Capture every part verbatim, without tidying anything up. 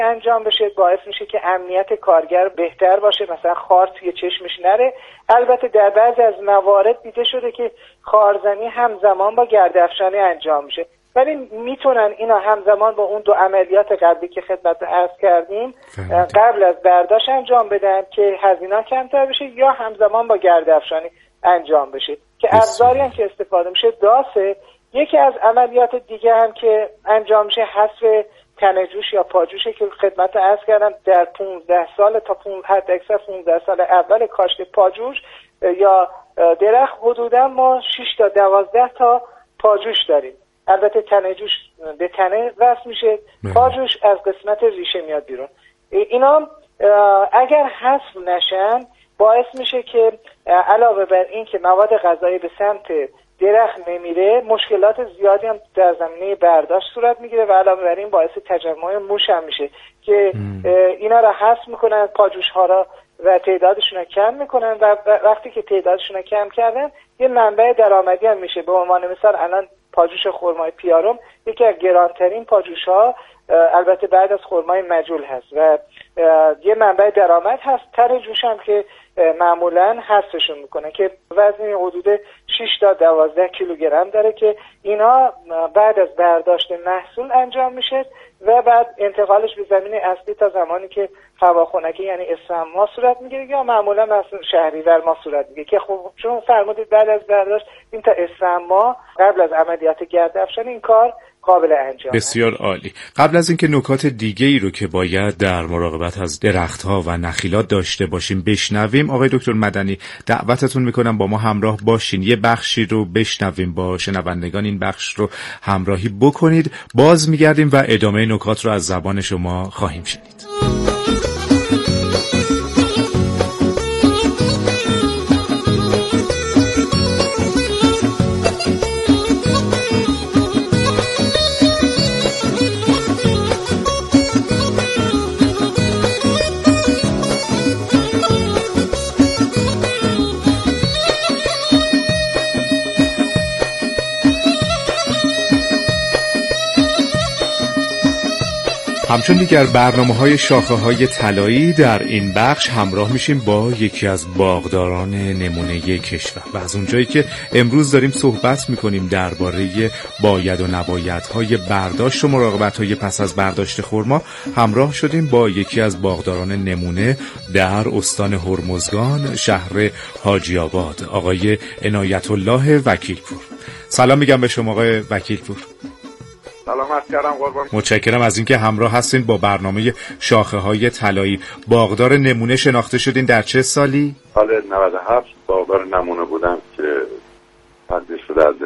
انجام بشه باعث میشه که امنیت کارگر بهتر باشه، مثلا خار توی چشمش نره. البته در بعضی از موارد دیده شده که خارزنی همزمان با گرده‌افشانی انجام میشه، ولی میتونن اینا همزمان با اون دو عملیات قبلی که خدمت عرض کردیم قبل از برداشت انجام بدن که هزینه کمتر بشه، یا همزمان با گرده‌افشانی انجام بشه که ابزاری هم که استفاده میشه داسه. یکی از عملیات دیگه هم که انجام میشه حذف تنه‌جوش یا پاجوشه که خدمت عرض کردم در پانزده سال تا حد اکثر پانزده سال اول کاشت پاجوش یا درخت حدودا ما شش تا دوازده تا پاجوش داریم. البته تنه‌جوش به تنه وصل میشه، پاجوش از قسمت ریشه میاد بیرون. اینا اگر حذف نشن باعث میشه که علاوه بر این که مواد غذایی به سمت درخت نمیره، مشکلات زیادی هم در زمینه برداشت صورت میگیره و علاوه بر این باعث تجمع موش هم میشه که اینا را حذف میکنن، پاجوش ها را و تعدادشون رو کم میکنن و وقتی که تعدادشون رو کم کردن یه منبع درآمدی هم میشه. به عنوان مثال الان پاجوش خرمای پیارم یکی از گرانترین پاجوش ها البته بعد از خرمای مجول هست و یه منبع درآمد هست. تر جوش هم که معمولا حذفشون میکنه که وزن حدود شش تا دوازده کیلوگرم داره که اینا بعد از برداشت محصول انجام میشه و بعد انتقالش به زمین اصلی تا زمانی که هواخنکی یعنی اسفندماه صورت میگیره یا معمولا مثلا شهریور ما صورت میگیره که خب چون فرمودید بعد از برداشت این تا اسفندماه قبل از عملیات گرده‌افشانی این کار قابل انجام. بسیار عالی. قبل از اینکه نکات دیگه ای رو که باید در مراقبت از درختها و نخیلات داشته باشیم بشنویم، آقای دکتر مدنی دعوتتون میکنم با ما همراه باشین، یه بخشی رو بشنویم، با شنوندگان این بخش رو همراهی بکنید، باز میگردیم و ادامه نکات رو از زبان شما خواهیم شنید. همچون دیگر برنامه‌های شاخه‌های طلایی در این بخش همراه میشیم با یکی از باغداران نمونه کشور و از اونجایی که امروز داریم صحبت میکنیم درباره باید و نبایدهای برداشت و مراقبت‌های پس از برداشت خرما، همراه شدیم با یکی از باغداران نمونه در استان هرمزگان شهر حاجی آباد، آقای عنایت الله وکیلپور. سلام میگم به شما آقای وکیلپور. سلامت کردم قربان. متشکرم از اینکه همراه هستین با برنامه شاخه‌های طلایی. باغدار نمونه شناخته شدین در چه سالی؟ سال نود و هفت باغدار نمونه بودم که تبدیل شده از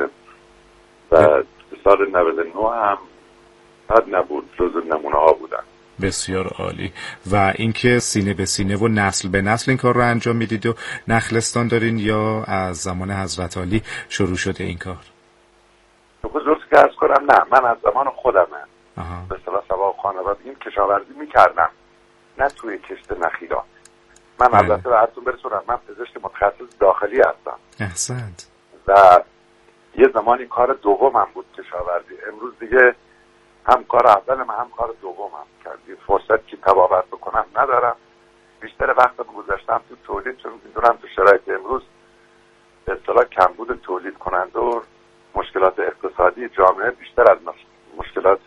و سال نود و نه هم حد نبود جزو نمونه ها بودم. بسیار عالی. و اینکه سینه به سینه و نسل به نسل این کار رو انجام میدید و نخلستان دارین یا از زمان حضرت علی شروع شده این کار؟ بزرگ که ارز کنم نه، من از زمان خودمه به اصطلاح سبا خانوادگیم کشاورزی میکردم، نه توی کشت نخیلات. من البته به حدتون برسونم من پزشک متخصص داخلی هستم. احسنت. و یه زمانی کار دومم بود کشاورزی. امروز دیگه هم کار اولم هم کار دومم کردی. فرصت که تبابت بکنم ندارم. بیشتر وقت گذاشتم تو تولید، چون میدونم تو شرایط امروز به اصطلاح کمبود تولید کننده و مشکلات اقتصادی جامعه بیشتر از مشکلات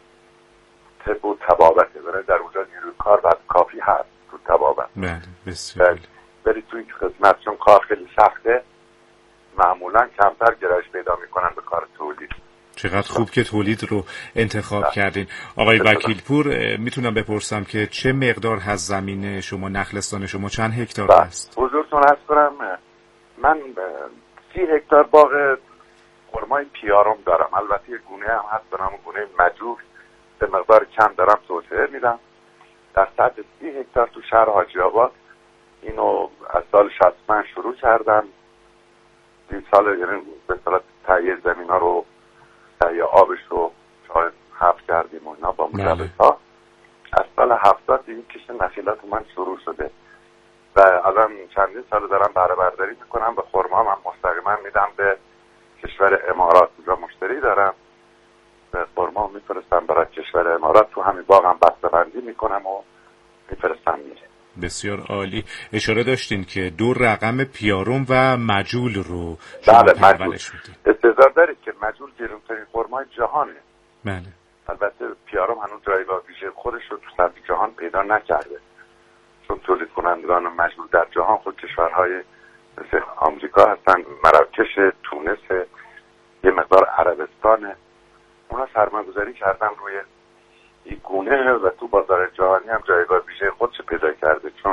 طب و طبابته، برای در اونجا نیروی کار بعد کافی هست تو طبابت. بله بسیار. ولی تو این خدمت چون کار خیلی سخته معمولا کمتر گرایش پیدا میکنن به کار تولید. چقدر خوب که تولید رو انتخاب ده. کردین. آقای وکیلپور میتونم بپرسم که چه مقدار از زمین شما، نخلستان شما چند هکتار است؟ حضورتون عرض کنم من سی هکتار باغ خرمای پیارم دارم. البته یه گونه هم هست به نام گونه مجوف، به مقدار کم دارم توسعه میدم. در سطح سی هکتار تو شهر حاجی آباد اینو از سال شصت و پنج شروع کردم. این سال یعنی به اصطلاح تهیه زمینا رو، تهیه آبش رو شاید حفظ کردیم و اینا با مجوزها. از سال هفتاد این کشت نخیلات من شروع شده و الان چندین سال دارم بهره برداری میکنم و خرما من مستقیما میدم به کشور امارات. اونجا مشتری دارم خرما میفرستم برای کشور امارات، تو همین باغ هم بسته‌بندی میکنم و میفرستم میره. بسیار عالی. اشاره داشتین که دو رقم پیارم و مجول رو شما بله پرورش میدید. استعداد داره که مجول گرونترین خرمای جهانه. بله. البته پیارم هنوز جایگاه ویژه خودش رو تو سطح جهان پیدا نکرده، چون تولید کنندگان مجول در جهان خود کشورهای مثل آمریکا هستن، مراکش، تونس، یه مقدار عربستانه. اونا سرمایه‌گذاری کردن روی این گونه و تو بازار جهانی هم جایگاه ویژه خودش پیدا کرده، چون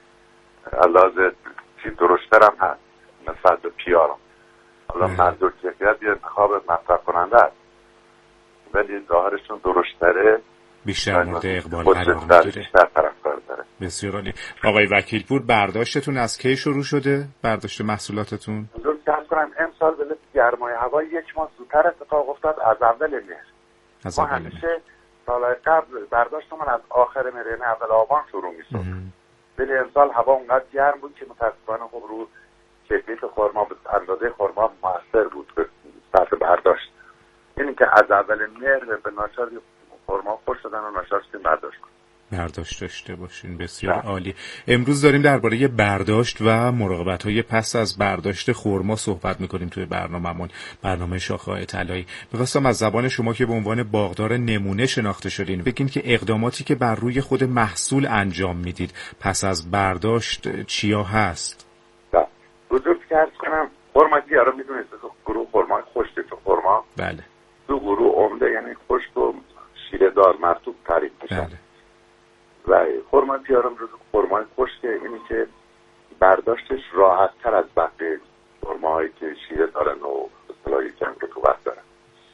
علاوه چی درشتر هم هست نسبت به پیارم. حالا منظور کیفیت یه انتخاب مصرف کننده است، ولی ظاهرشون درشتره، بیشتر مورد اقبال قرار میگیره، بیشتر طرفدار داره. بسیار عالی. آقای وکیل پور، برداشتتون از کی شروع شده؟ برداشت محصولاتتون؟ حضور عرض کنم امسال به گرمای هوا یک ماه زودتر اتفاق افتاد از اول مهر. از ما اول همیشه سالهای قبل برداشتمون از آخر مهر یعنی اول آبان شروع میشد، ولی امسال هوا اونقدر گرم بود که متاسفانه خب رو کیفیت خرما به اندازه خرما موثر بود به سطح برداشت. یعنی که از اول مهر به ناچار خرما خوش شدن و ناچار شدیم برداشت کنیم. برداشت داشته باشین. بسیار ده. عالی. امروز داریم درباره برداشت و مراقبت‌های پس از برداشت خرما صحبت می‌کنیم توی برنامه‌مون، برنامه شاخه‌های طلایی. می‌خواستم از زبان شما که به عنوان باغدار نمونه شناخته شدین بگین که اقداماتی که بر روی خود محصول انجام میدید پس از برداشت چیا هست؟ بله. بزرگ عرض کنم خرمایی رو می‌دونید گروه خرمای خشک تو خرما. بله. دو گروه عمده یعنی خشک و شیره‌دار مرطوب تعریف میشن. بله. و خرما پیارم رو خرمای خشک اینی که برداشتش راحت تر از بقیه خرماهایی که شیره دارن و اصطلاحی کم رطوبت دارن.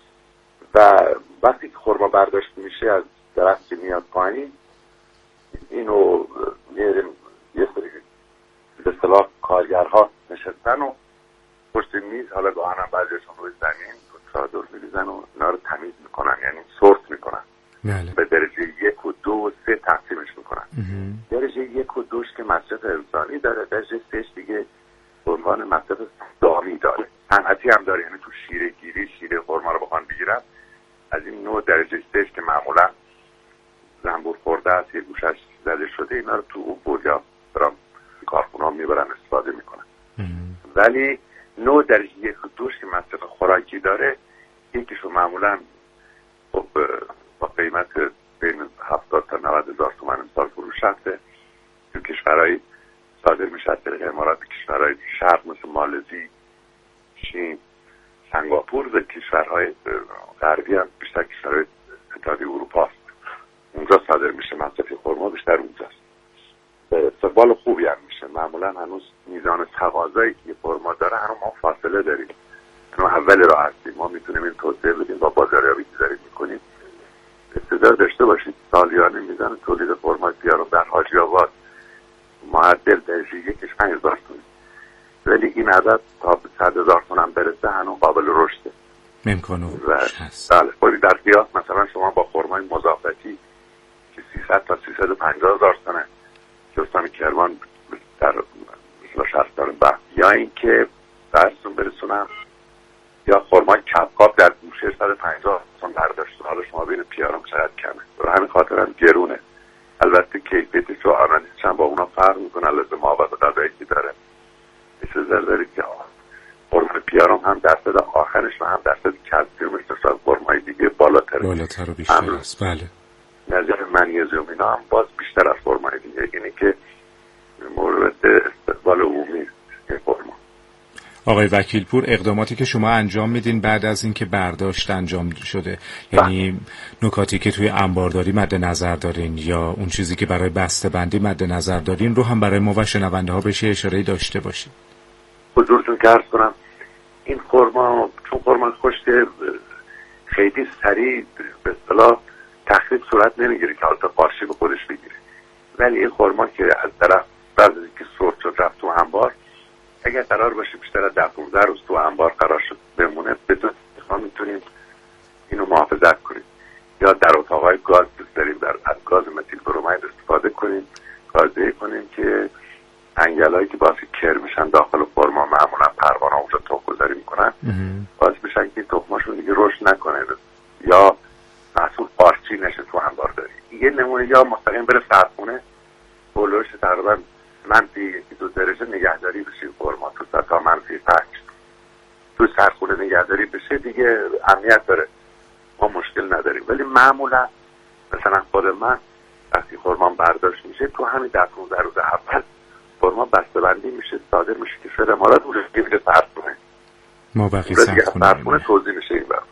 و وقتی که خرما برداشت میشه از درخت که میاد پایین، اینو میاریم یه سری به اصطلاح کارگرها نشستن و پشت میز، حالا گاهن هم بعضیشون روی زمین چادر میریزن و اینا رو تمیز میکنن، یعنی سورت میکنن. بله. به درجه یک و دو و سه تقسیمش میکنن. درجه یک و دوش که مصرف انسانی داره، درجه سهش دیگه به عنوان مصرف دامی داره، صنعتی هم داره، یعنی تو شیره گیری شیره خرما رو بخوان بگیرن از این نوع درجه سهش که معمولا زنبور خورده است یه گوشش زده شده، اینا رو تو اون بولیا برام کارخونه ها میبرن استفاده میکنن. ولی نوع درجه یک و دوش که مصرف خوراکی داره، یکیشو معمولا خب با قیمت بین هفتاد تا نود هزار تومان امسال فروش رفته، تو کشورهای صادر میشه از طریق امارات، کشورهای شرق مثل مالزی، چین، سنگاپور و کشورهای غربی هم بیشتر کشورهای اتحادیه اروپا است. اونجا صادر میشه، مصرف خرما بیشتر اونجاست. به استقبال خوبی هم میشه. معمولا هنوز میزان تقاضایی که خرما داره هنوز ما فاصله داریم. هنوز اول راه هستیم. ما میتونیم این توسعه بدیم با بازاریابی که داریم میکنیم. استعداد داشته باشید سالیانه میزان تولید خرما پیارم در حاجی آباد معدل درجه یکش پنج هزار تومان، ولی این عدد تا به صد هزار تومان برسه هنوز قابل رشده. امکان رشد هست. بله. خودی در قیاس مثلا شما با خرمای مضافتی که سیصد تا سیصد و پنجاه هزار تومان که استان کرمان در مثلا شرط دارن با یا این که درستون برسونم یا خرمای کبکاب در گوشه صد و پنجاه تومان برداشت. حالا شما بین پیارم چقدر کمه، برای همین خاطر هم گرونه. البته کیفیتش و آنالیزش هم با اونا فرق میکنه، البته مواد غذایی که داره. مثل زرداری که خرمای پیارم هم درصد آخرش و هم درصد کلسیومش نسبت خرمای دیگه بالاتره، بالاتر و بیشتر است. بله. نظر منیزیم اینا هم باز بیشتر از خرمای دیگه، یعنی که مورد استقبال عمومی این خرما. آقای وکیل پور، اقداماتی که شما انجام میدین بعد از اینکه برداشت انجام شده، یعنی نکاتی که توی انبارداری مد نظر دارین یا اون چیزی که برای بسته بندی مد نظر دارین رو هم برای ما و شنونده ها بشه اشاره داشته باشید. حضورتون که عرض کنم این خرما چون خرما خشک خیلی سریع به اصطلاح تخریب صورت نمیگیره که حالت قارچی به خودش بگیره، ولی این خرما که از طرف بعد از اینکه سرخ شد رفت تو انبار، اگر قرار باشه بیشتر از ده پانزده روز تو انبار قرار شد بمونه، بدون ما میتونیم اینو محافظت کنیم. یا در اتاقای گاز بذاریم، در از گاز متیل برومید استفاده کنیم، گازی کنیم که انگلایی که باعث کر میشن داخل خرما، معمولا پروانه اونجا تخم گذاری میکنن، باعث میشن که تخماشون دیگه رشد نکنه، یا محصول قارچی نشه تو انبارداری. یه نمونه یا مستقیم بره سردخونه بلوش تقریبا منفی یکی دو درجه نگهداری بشه خرما تو سطح منفی پنج تو سردخونه نگهداری بشه دیگه اهمیت داره، ما مشکل نداریم. ولی معمولا مثلا خود من وقتی خرما برداشت میشه تو همین ده پانزده روز اول خرما بسته‌بندی میشه، صادر میشه کشور امارات، اون دیگه میره سردخونه، ما بقیه سردخونه توزیع میشه این وقت.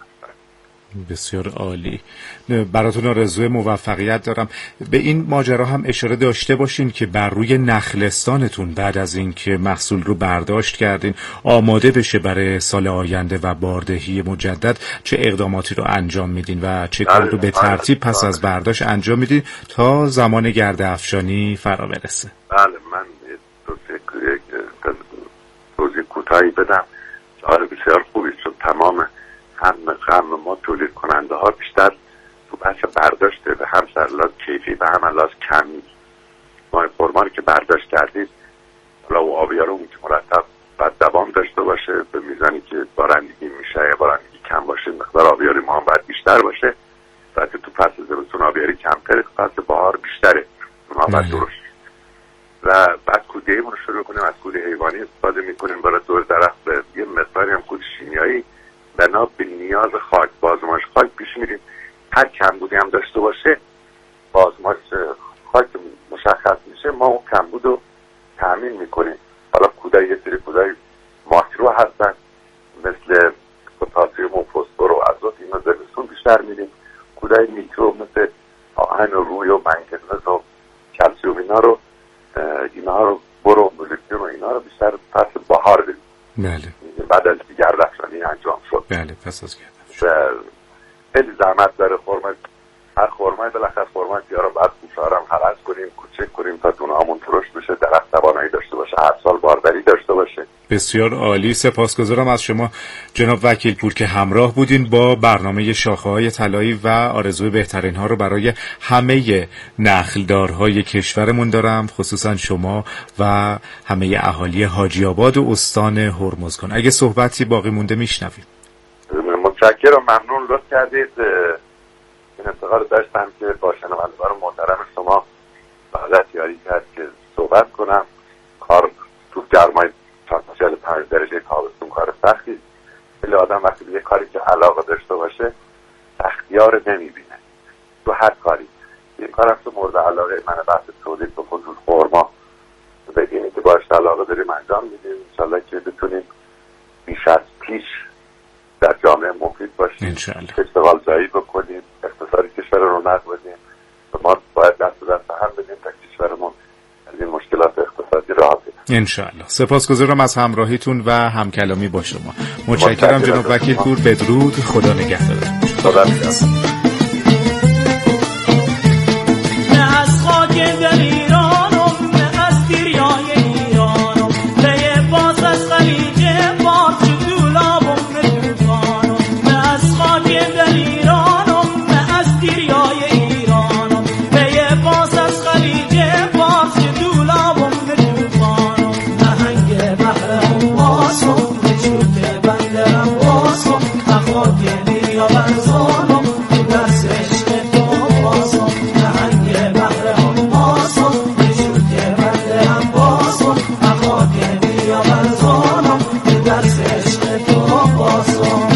بسیار عالی. براتون آرزوی موفقیت دارم. به این ماجرا هم اشاره داشته باشین که بر روی نخلستانتون بعد از اینکه محصول رو برداشت کردین آماده بشه برای سال آینده و باردهی مجدد چه اقداماتی رو انجام میدین و چه کار رو به ترتیب پس از برداشت انجام میدین تا زمان گرد افشانی فرا برسه. بله، من یک توضیح کوتاهی بدم. آره بسیار خوبی شد. تمام هم هم ما تولید کننده ها بیشتر تو بحث برداشته به هم سرلاز کیفی و هم الاز کمی ما خرمانی که برداشت کردید حالا و آبیارو که مرتب بعد دوام داشته باشه به میزانی که بارندگی میشه یا بارندگی کم باشه مقدار آبیاری ما هم باید بیشتر باشه. بعد تو فصل زمستون آبیاری کمتره، فصل بهار بیشتره ما باید درست. و بعد کوده‌ایمون رو شروع کنیم از کوده حیوانی استفاده میکنیم برای دور درخت، یه مقداری هم کود شیمیایی بنا به نیاز خاک بازمایش خاک پیش میریم. هر کمبودی هم داشته باشه بازمایش خاک مشخص میشه، ما اون کمبود رو تامین میکنیم. حالا کودای یه سری کودای ماکرو هستن مثل پتاسیم و فسفر و آزوت، اینا زمستون بیشتر میدیم. کودای میکرو مثل آهن و روی و منگنز و کلسیوم اینا رو اینا رو برو مولکیول و اینا رو بیشتر فصل بهار بدیم. بله. بعد از گردافشانی انجام شد. بله پس از گردافشانی. خیلی زحمت داره خرما. هر خرمای بالاخره خرما یا رو بعد کوچارم هرس کنیم، کوچک کنیم تا دونه‌هامون ترش بشه، درخت توانایی داشته باشه، هر سال بارداری داشته باشه. بسیار عالی. سپاسگزارم از شما جناب وکیل پور که همراه بودین با برنامه شاخه‌های طلایی و آرزوی بهترین ها رو برای همه نخلدارهای کشورمون دارم، خصوصا شما و همه اهالی حاجی آباد و استان هرمزگان. اگه صحبتی باقی مونده میشنویم. متشکرم، ممنون، لطف کردید. این افتخار داشتم که با شنوندگان محترم شما حالت یاری کرد که صحبت کنم. کار تو گرمای چهل و پنج درجه تابستون کار سختی، ولی آدم وقتی به یه کاری که علاقه داشته باشه سختیار نمیبینه تو هر کاری. این کارم تو مورد علاقه من بحث تولید به خصوص خرما بگینی که باش علاقه داریم انجام میدیم. انشالله که بتونیم بیش از پیش در جامعه مفید باشیم، اشتغال زایی بکنیم، اقتصاد کشور رو رونق بدیم. ما باید دست به دست هم بدیم تا کشورمون از این مشکلات اقتصادی راحت بشه. انشالله. سپاسگزارم از همراهیتون و همکلامی با شما. متشکرم جناب وکیل پور. بدرود. خدا نگهدار. خدا نگهدار. نه از خاک دل ایرانم، نه از دریای ایرانم، نه باز از خلیج فارس دولابم نتوانم. نه از خاک دل ایرانم، نه از دریای ایرانم، نه باز از خلیج فارس دولابم نتوانم. نهنگ بحرم واسم نشود بندرم واسم، نخاک دریا برزانم دست عشق تو واسم. نهنگ بحرم واسم نشود بندرم واسم، نخاک دریا برزانم دست عشق تو واسم.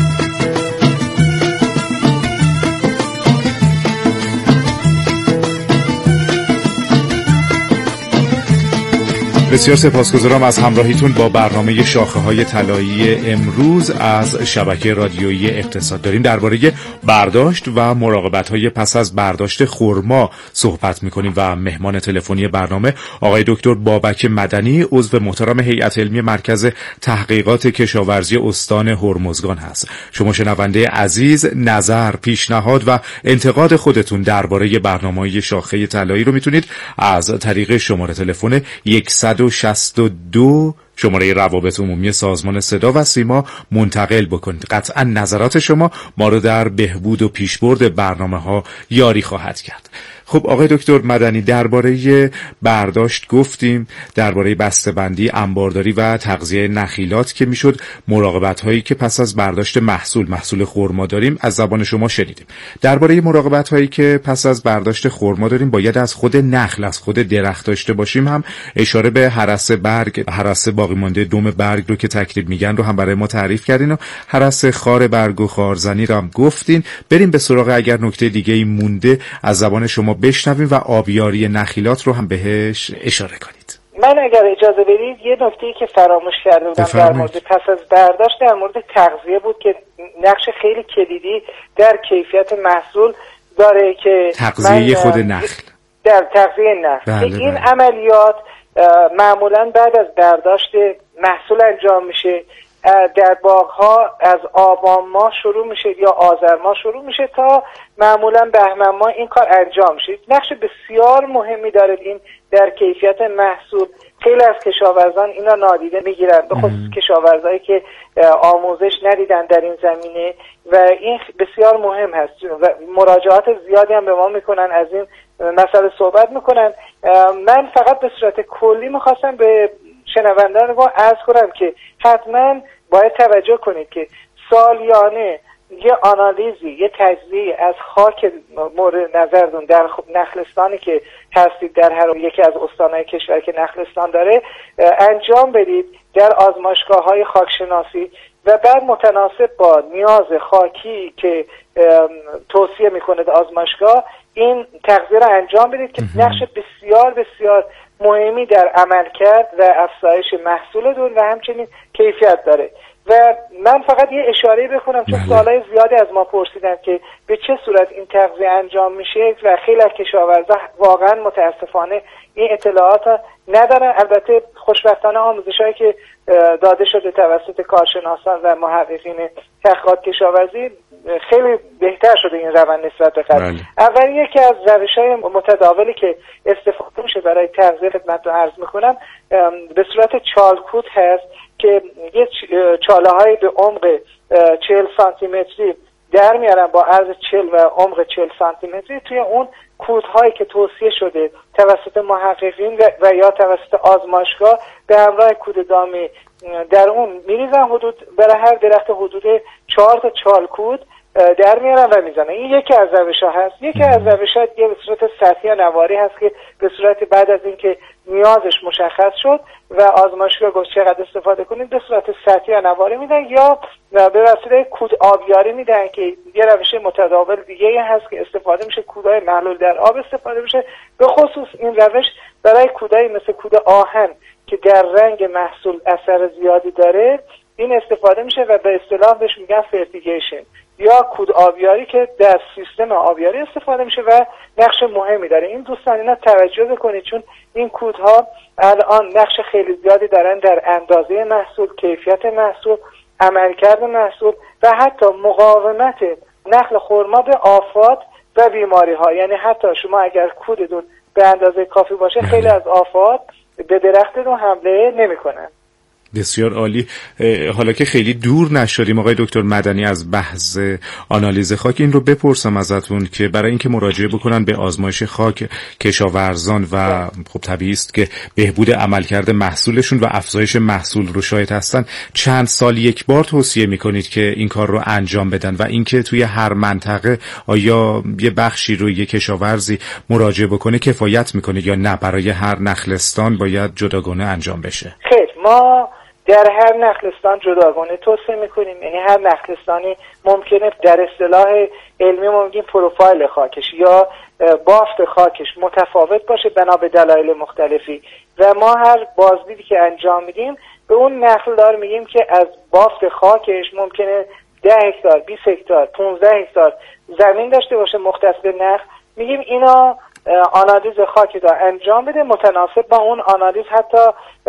بسیار سپاسگزارم از همراهیتون با برنامه شاخه‌های طلایی امروز از شبکه رادیویی اقتصاد. داریم درباره برداشت و مراقبت‌های پس از برداشت خرما صحبت می‌کنیم و مهمان تلفنی برنامه آقای دکتر بابک مدنی، عضو محترم هیئت علمی مرکز تحقیقات کشاورزی استان هرمزگان هست. شما شنونده عزیز نظر، پیشنهاد و انتقاد خودتون درباره برنامه‌های شاخه طلایی رو میتونید از طریق شماره تلفن صد و شصت و دو شماره روابط عمومی سازمان صدا و سیما منتقل بکنید. قطعا نظرات شما ما رو در بهبود و پیشبرد برنامه ها یاری خواهد کرد. خب آقای دکتر مدنی، درباره برداشت گفتیم، درباره بسته‌بندی، انبارداری و تغذیه نخیلات که میشد، مراقبت هایی که پس از برداشت محصول محصول خرما داریم از زبان شما شنیدیم. درباره مراقبت هایی که پس از برداشت خرما داریم باید از خود نخل، از خود درخت داشته باشیم هم اشاره به هرس برگ، هرس باقی مانده دم برگ رو که تکریب میگن رو هم برای ما تعریف کردین و هرس خار برگ و خارزنی رو هم گفتین. بریم به سراغ اگر نکته دیگه ای مونده از زبان شما بشنویم و آبیاری نخیلات رو هم بهش اشاره کنید. من اگر اجازه بدید یه نکته‌ای که فراموش کرده بودم در مورد پس از برداشت در مورد تغذیه بود که نقش خیلی کلیدی در کیفیت محصول داره که تغذیه خود نخل، در تغذیه نخل. بله این بله. عملیات معمولا بعد از برداشت محصول انجام میشه، در باغ‌ها از آبان ماه شروع میشه یا آذر ماه شروع میشه تا معمولا بهمن ماه این کار انجام میشه. نقش بسیار مهمی داره این در کیفیت محصول. خیلی از کشاورزان اینا نادیده میگیرن، به خصوص کشاورزایی که آموزش ندیدن در این زمینه و این بسیار مهم هست و مراجعات زیادی هم به ما میکنن، از این مسئله صحبت میکنن. من فقط به صورت کلی میخواستم به شنوندان ما عرض کنم که حتما باید توجه کنید که سالیانه یه آنالیزی، یه تجزیه از خاک مورد نظرتون در نخلستانی که هستید در هر یکی از استانهای کشور که نخلستان داره انجام بدید در آزمایشگاه‌های خاکشناسی و بعد متناسب با نیاز خاکی که توصیه میکنه آزمایشگاه این تغذیه را انجام بدید که نقش بسیار بسیار مهمی در عملکرد و افزایش محصولتون و همچنین کیفیت داره. و من فقط یه اشاره بکنم چون سوالای زیادی از ما پرسیدن که به چه صورت این تغذیه انجام میشه و خیلی از کشاورزا واقعا متاسفانه این اطلاعات ندارن. البته خوشبختانه آموزشایی که داده شده توسط کارشناسان و محققین تحقیقات کشاورزی خیلی بهتر شده این روند نسبت به قبل. اول یکی از روش‌های متداولی که استفاده میشه برای تغذیه خدمتتون عرض میکنم به صورت چالکوت هست که یه چاله های به عمق چهل سانتی متری در میارن با عرض چهل و عمق چهل سانتی متری. توی اون کودهایی که توصیه شده توسط محققین و, و یا توسط آزمایشگاه به همراه کود دامی در اون میریزن. حدود برای هر درخت حدود چهار تا چالکود در میارن و میزنن. این یکی از روش‌ها هست. یکی از روش‌ها دیگه به صورت سطحی نواری هست که به صورت بعد از اینکه نیازش مشخص شد و آزمایشگاه گفت چقدر استفاده کنید به صورت سطحی نواری میدن یا به وسیله کود آبیاری میدن که یه روش متداول دیگه هست که استفاده میشه، کودهای محلول در آب استفاده میشه. به خصوص این روش برای کودهای مثل کود آهن که در رنگ محصول اثر زیادی داره این استفاده میشه و به اصطلاح بهش میگن فرتیگیشن یا کود آبیاری که در سیستم آبیاری استفاده میشه و نقش مهمی داره. این دوستان اینا توجه بکنید چون این کودها الان نقش خیلی زیادی دارن در اندازه محصول، کیفیت محصول، عملکرد محصول و حتی مقاومت نخل خرما به آفات و بیماری ها. یعنی حتی شما اگر کودتون به اندازه کافی باشه خیلی از آفات به درختتون حمله نمیکنن. بسیار عالی. حالا که خیلی دور نشدیم آقای دکتر مدنی از بحث آنالیز خاک، این رو بپرسم ازتون که برای اینکه مراجعه بکنن به آزمایش خاک کشاورزان و خب طبیعی است که بهبود عملکرد محصولشون و افزایش محصول رو شاهد هستن، چند سال یک بار توصیه میکنید که این کار رو انجام بدن و اینکه توی هر منطقه آیا یه بخشی رو یک کشاورزی مراجعه بکنه کفایت میکنه یا نه برای هر نخلستان باید جداگانه انجام بشه؟ خیر، ما در هر نخلستان جداگانه توصیه میکنیم. یعنی هر نخلستانی ممکنه در اصطلاح علمی ما میگیم پروفایل خاکش یا بافت خاکش متفاوت باشه بنا به دلایل مختلفی و ما هر بازدیدی که انجام میدیم به اون نخلدار میگیم که از بافت خاکش ممکنه ده هکتار، بیست هکتار، پانزده هکتار زمین داشته باشه مختص به نخل. میگیم اینا آنالیز خاک را انجام بده، متناسب با اون آنالیز حتی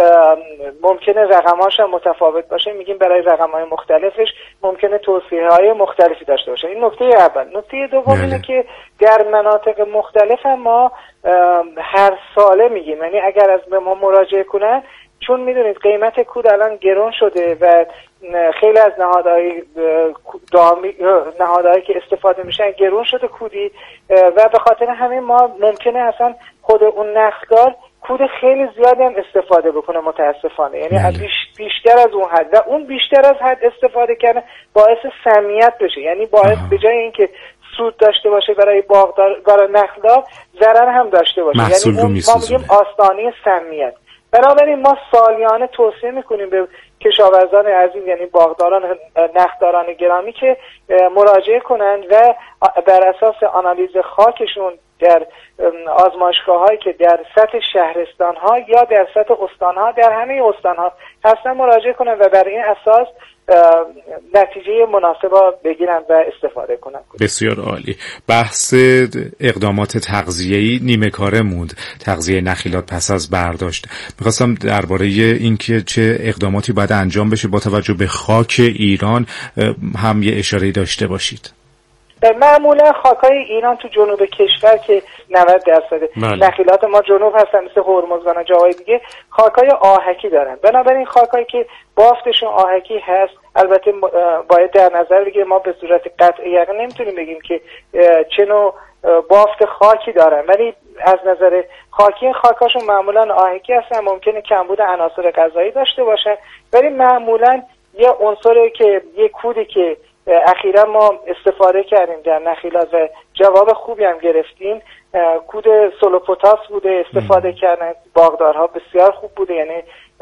ممکنه رقم‌هاش هم متفاوت باشه. میگیم برای رقم‌های مختلفش ممکنه توصیه‌های مختلفی داشته باشه. این نکته اول. نکته دوم اینه که در مناطق مختلف هم ما هر ساله میگیم، یعنی اگر از به ما مراجعه کنن چون میدونید قیمت کود الان گران شده و خیلی از نهادهای دامی نهادهایی که استفاده میشن گران شده کودی و به خاطر همین ما ممکنه اصلا خود اون نخدار کود خیلی زیادی هم استفاده بکنه متاسفانه، یعنی از بیش بیشتر از اون حد و اون بیشتر از حد استفاده کردن باعث سمیت بشه، یعنی باعث به جای اینکه سود داشته باشه برای باغدار نخلدار ضرر هم داشته باشه، یعنی اون ما میگیم آستانه سمیت. بنابراین ما سالیانه توصیه میکنیم به کشاورزان عزیز یعنی باغداران نخداران گرامی که مراجعه کنند و بر اساس آنالیز خاکشون در آزمایشگاه هایی که در سطح شهرستان ها یا در سطح استان ها در همه استان ها هستن مراجعه کنند و بر این اساس نتیجه مناسب بگیرن و استفاده کنن. بسیار عالی. بحث اقدامات تغذیه‌ای نیمه کاره موند، تغذیه نخیلات پس از برداشت. می‌خواستم درباره اینکه چه اقداماتی باید انجام بشه با توجه به خاک ایران هم یه اشاره‌ای داشته باشید. معمولا خاکای ایران تو جنوب کشور که نود درصد نخیلات ما جنوب هستن مثل هرمزگان و جاهای دیگه خاکای آهکی دارن، بنابراین خاکایی که بافتشون آهکی هست البته باید در نظر بگیریم ما به صورت قطعی یقین نمیتونیم بگیم که چه نوع بافت خاکی دارن، ولی از نظر خاکی خاکاشون معمولا آهکی هستن، ممکنه کمبود عناصر غذایی داشته باشن، ولی معمولا یه عنصری که یه کودی که اخیرا ما استفاده کردیم در نخیلات و جواب خوبی هم گرفتیم کود سولوپوتاس بوده، استفاده کردن باغدارها بسیار خوب بوده، یعنی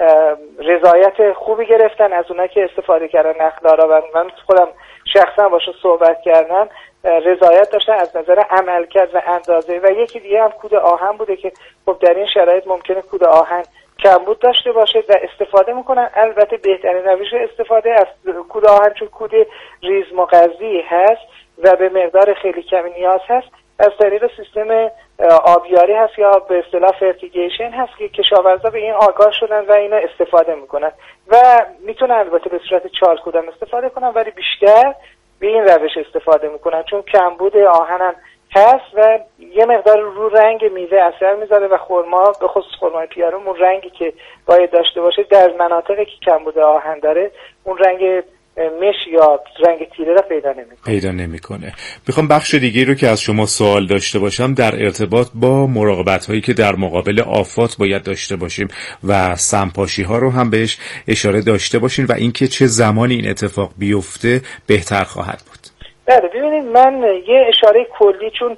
رضایت خوبی گرفتن از اونایی که استفاده کردن نخلارا و من خودم شخصا باشون صحبت کردم رضایت داشتن از نظر عملکرد و اندازه. و یکی دیگه هم کود آهن بوده که خب در این شرایط ممکنه کود آهن کمبود داشته باشه و استفاده میکنن. البته بهترین روش استفاده از کود آهن چون کود ریزمغذی هست و به مقدار خیلی کمی نیاز هست از طریق سیستم آبیاری هست یا به اصطلاح فرتیگیشن هست که کشاورزا به این آگاه شدن و اینو استفاده میکنن و میتونن البته به صورت چالکود هم استفاده کنن ولی بیشتر به این روش استفاده میکنن چون کمبود آهن هست و یه مقدار رو رنگ میوه اثر میذاره و خرما به خصوص خرمای پیارم اون رنگی که باید داشته باشه در مناطقی که کمبود آهن داره اون رنگ مش یا رنگ تیره را پیدا نمیکنه پیدا نمیکنه. میخوام بخش دیگه رو که از شما سوال داشته باشم در ارتباط با مراقبت هایی که در مقابل آفات باید داشته باشیم و سمپاشی ها رو هم بهش اشاره داشته باشین و اینکه چه زمانی این اتفاق بیفته بهتر خواهد بود. بله ببینید من یه اشاره کلی چون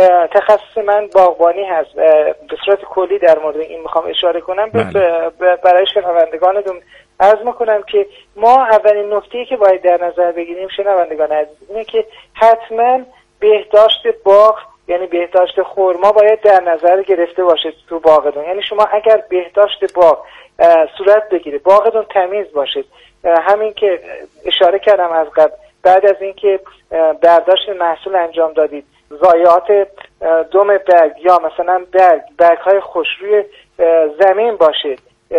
تخصص من باغبانی هست به صورت کلی در مورد این میخوام اشاره کنم بله. برای شنوندگانتون عرض میکنم که ما اولین نکته‌ای که باید در نظر بگیریم شنوندگان عزیز اینه که حتما بهداشت باغ یعنی بهداشت خرما باید در نظر گرفته باشه تو باغتون. یعنی شما اگر بهداشت باغ صورت بگیره باغتون تمیز باشه همین که اشاره کردم از قبل بعد از اینکه برداشت محصول انجام دادید ضایعات دم برگ یا مثلا برگ برگ‌های خوش روی زمین باشه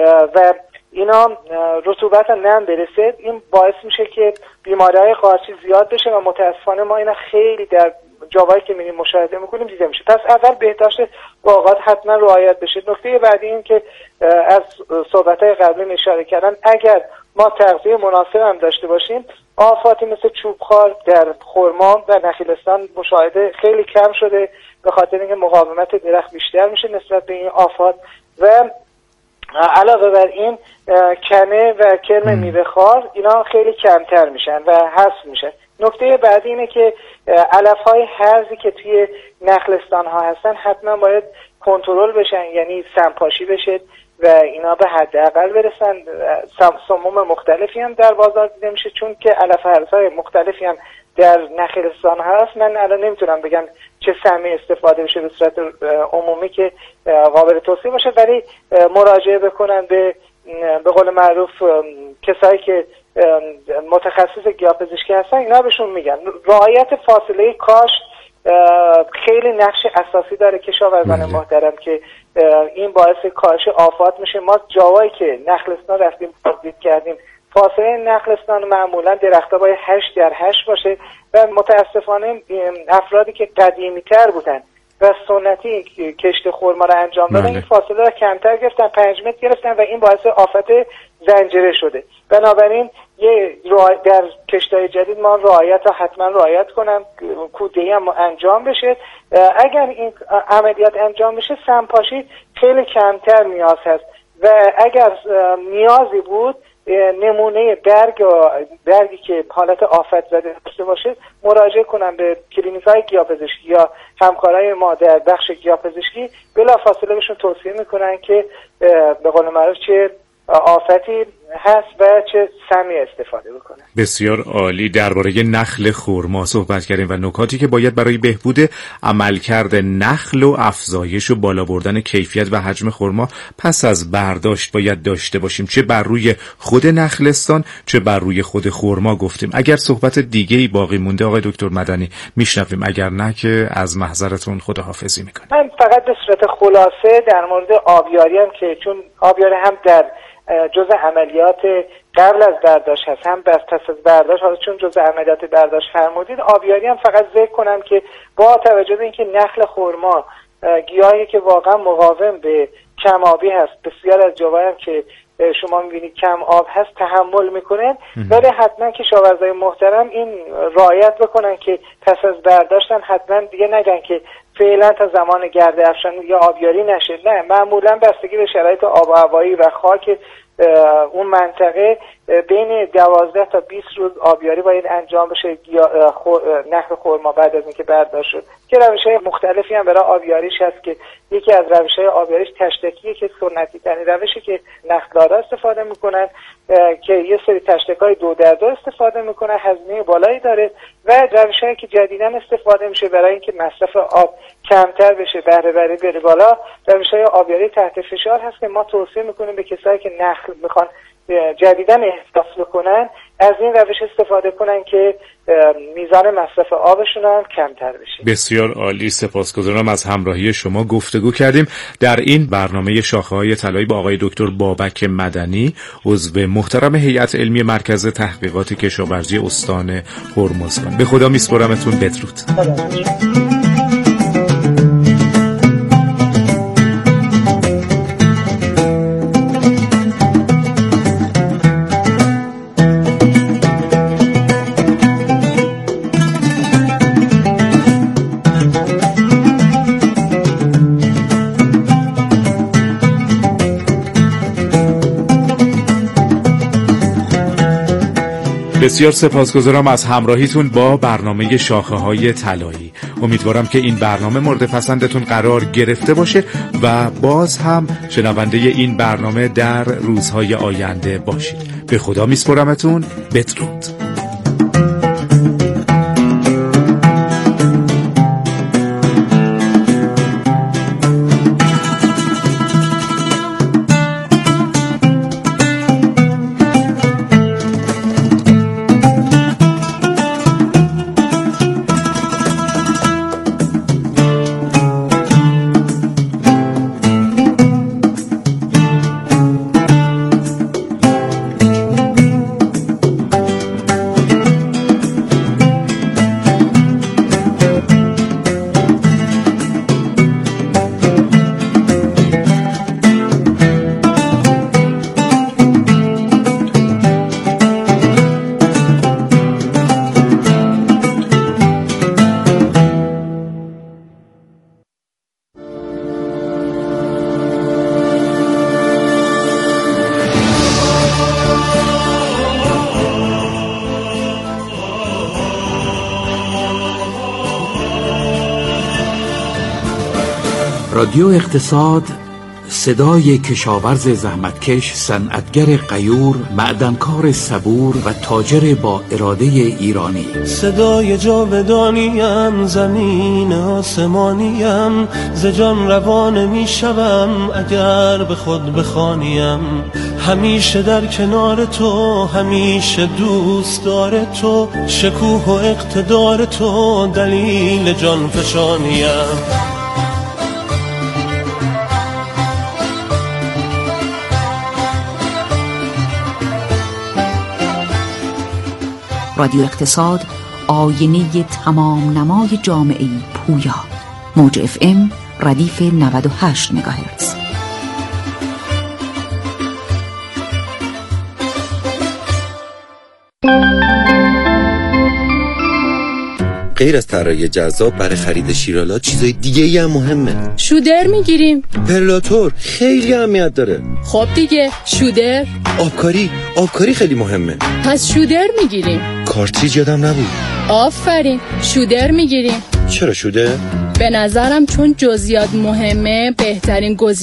و اینا رطوبت نم برسه این باعث میشه که بیماری‌های قارچی زیاد بشه و متاسفانه ما اینا خیلی در جاهایی که می‌بینیم مشاهده می‌کنیم دیده میشه. پس اول بهداشت باغات حتما رعایت بشه. نکته بعدی این که از صحبت‌های قبلی اشاره کردن اگر ما تغذیه مناسب هم داشته باشیم آفاتی مثل چوبخوار در خرما و نخیلستان مشاهده خیلی کم شده به خاطر اینکه مقاومت درخت بیشتر میشه نسبت به این آفات و علاوه بر این کنه و کرم میوه خار اینا خیلی کمتر میشن و حذف میشن. نکته بعدی اینه که علف‌های هرزی که توی نخلستان ها هستن حتما باید کنترل بشن یعنی سمپاشی بشه و اینا به حداقل برسن. سموم مختلفی هم در بازار دیده میشه چون که علف هرزهای مختلفی هم در نخلستان هست. من الان نمیتونم بگم چه سمی استفاده بشه به صورت عمومی که قابل توصیه باشه ولی مراجعه بکنن به به قول معروف کسایی که متخصص گیاه‌پزشکی هستن اینا بهشون میگن. رعایت فاصله کاشت خیلی نقش اساسی داره کشاورزان محترم که این باعث کاهش آفات میشه. ما جاهایی که نخلستان رفتیم دید کردیم فاصله نخلستان معمولا درخت‌ها باید هشت در هشت باشه و متاسفانه افرادی که قدیمی تر بودن و سنتی کشت خرما رو انجام دادن این فاصله رو کمتر گرفتن، پنج متر گرفتن و این باعث آفت زنجیره شده. بنابراین یه در کشت‌های جدید ما رعایت رو حتما رعایت کنم، کوده‌ای هم انجام بشه. اگر این عملیات انجام بشه سمپاشی خیلی کمتر نیاز هست و اگر نیازی بود نمونه برگ برگی که حالت آفت زده داشته باشه مراجعه کنم به کلینیک‌های گیاه‌پزشکی یا همکارای ما در بخش گیاه‌پزشکی، بلافاصله بهشون توصیه میکنن که به قول معروف چه آفتی هست و چه سمی استفاده بکنه. بسیار عالی. درباره نخل خرما صحبت کردیم و نکاتی که باید برای بهبود عملکرد نخل و افزایش و بالا بردن کیفیت و حجم خرما پس از برداشت باید داشته باشیم، چه بر روی خود نخلستان چه بر روی خود خرما گفتیم. اگر صحبت دیگه‌ای باقی مونده آقای دکتر مدنی میشنویم، اگر نه که از محضرتون خداحافظی میکنم. من فقط به صورت خلاصه در مورد آبیاری هم که چون آبیاری هم در جزء عملیات قبل از برداشت هست هم پس از برداشت، حالا چون جزء عملیات برداشت فرمودید آبیاری هم فقط ذکر کنم که با توجه به اینکه نخل خرما گیاهی که واقعا مقاوم به کم آبی هست، بسیار از جاهای هم که شما میبینید کم آب هست تحمل میکنن، ولی حتما کشاورزای محترم این رعایت بکنن که پس از برداشتن حتما دیگه نگن که فعلا تا زمان گرد افشانی یا آبیاری نشه. نه، معمولا بستگی به شرایط آب و هوایی و خاک اون منطقه بین دوازده تا بیست روز آبیاری باید انجام بشه نخل خرما بعد از اینکه برداشت شد، که روش‌های مختلفی هم برای آبیاریش هست که یکی از روش‌های آبیاریش تشتکیه که سنتی ترین روشی که نخل‌دارا استفاده میکنن که یه سری تشتک‌های دو در دو استفاده میکنن، هزینه بالایی داره، و روش‌هایی که جدیداً استفاده میشه برای اینکه مصرف آب کمتر بشه، بهره وری بره بالا، روش‌های آبیاری تحت فشار هست که ما توصیه میکنیم به کسایی که نخل میخوان جدیداً احساس بکنن از این روش استفاده کنن که میزان مصرف آبشون هم کمتر بشه. بسیار عالی، سپاسگزارم از همراهی شما. گفتگو کردیم در این برنامه شاخه‌های طلایی با آقای دکتر بابک مدنی، عضو محترم هیئت علمی مرکز تحقیقات کشاورزی استان هرمزگان. به خدا میسپارمتون. بدرود. بسیار سپاسگزارم از همراهیتون با برنامه شاخه‌های طلایی. امیدوارم که این برنامه مورد پسندتون قرار گرفته باشه و باز هم شنونده این برنامه در روزهای آینده باشید. به خدا میسپارمتون. بدرود. رادیو اقتصاد، صدای کشاورز زحمتکش، صنعتگر غیور، معدنکار صبور و تاجر با اراده ایرانی. صدای جاودانیم، زمین آسمانیم، ز جان روان می شوم اگر به خود بخوانیم. همیشه در کنار تو، همیشه دوست دار تو، شکوه و اقتدار تو دلیل جان فشانیم. رادیو اقتصاد، آینه تمام نمای جامعه پویا. موج اف ام ردیف نود و هشت مگاهرتز. غیر از طراحی جذاب برای خرید شیرالات چیزای دیگه ای هم مهمه. شودر میگیریم. پرلاتور خیلی اهمیت داره. خب دیگه شودر. آبکاری آبکاری خیلی مهمه. پس شودر میگیریم. کارتریج یادم نبود. آفرین شودر میگیریم. چرا شودر؟ به نظرم چون جزئیات مهمه بهترین گزینه